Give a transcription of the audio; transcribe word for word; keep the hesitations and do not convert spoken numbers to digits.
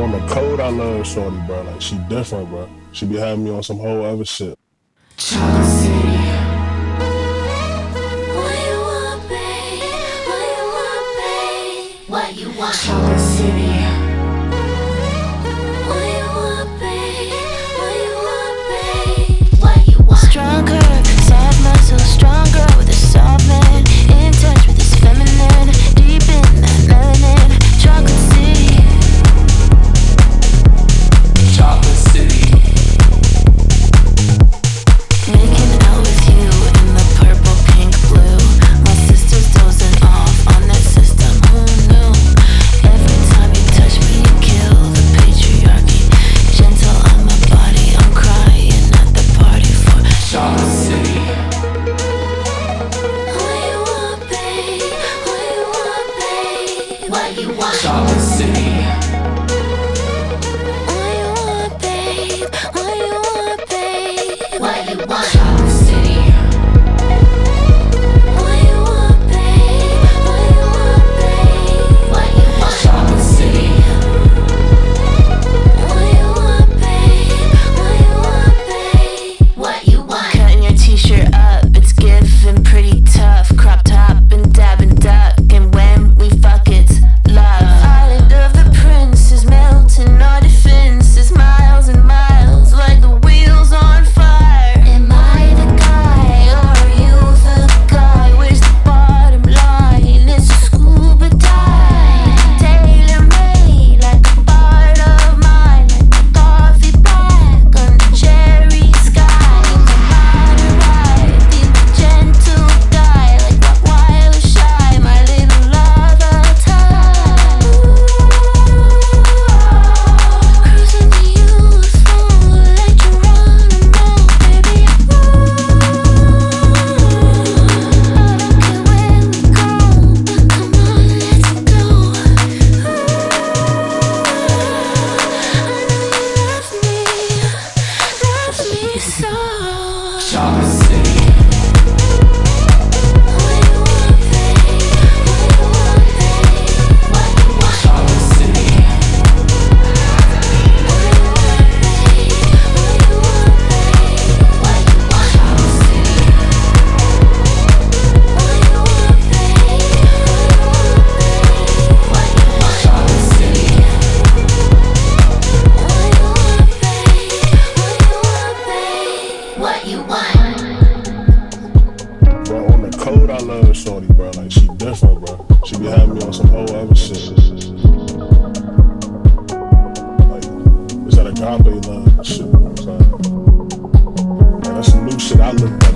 On the code, I love shorty, bro. Like, she different, bro. She be having me on some whole other shit. Chocolate City. What you want, babe? What you want, babe? What you want? Chocolate City. What you want, babe? What you want, babe? What you want? Stronger, soft muscle, stronger with a soft man. In touch with his feminine, deep in that melanin. Chocolate City. Chocolate City. Making out with you in the purple, pink, blue. My sister's dozing off on that system, who knew? Every time you touch me, you kill the patriarchy. Gentle on my body, I'm crying at the party for Chocolate City. What you want, babe? What you want, babe? What you want? Chocolate City. What you want, babe? What you want, babe? What you want? Chocolate City. What you want, babe? What you want, babe? What you want? Chocolate City. What you want, babe? What you want, babe? What you want? Cutting your t-shirt up, it's giving pretty tough. Crop top and dab and duck, and when we fuck it's love. Island of the princes, melting our defenses. Miles and miles, like the wheels on fire. Am I the guy, or are you the guy? Where's the bottom line? It's a scuba dive. Tailor-made, like a part of mine. Like a coffee black on the cherry sky. My ride, be my gentle guy. Like that wild shy, my little lava time. Cruising to you, slow like Geronimo, baby. I don't care where we go, but come on, let's go. I know you love me, love me so. Chocolate City. What you want, babe? What you want, babe? What you want? Chocolate City. What you want, babe? What you want, babe? What you want? Chocolate City. What you want, babe? What you want, babe? What you want? Chocolate City. What you want, babe? What you want, babe? What you want? Bro, on the code, I love shorty, bro. Like, she different, bro. She be having me on some whole other shit. Like, it's that agape love shit, you know what I'm saying? Like, that's some new shit I looked at.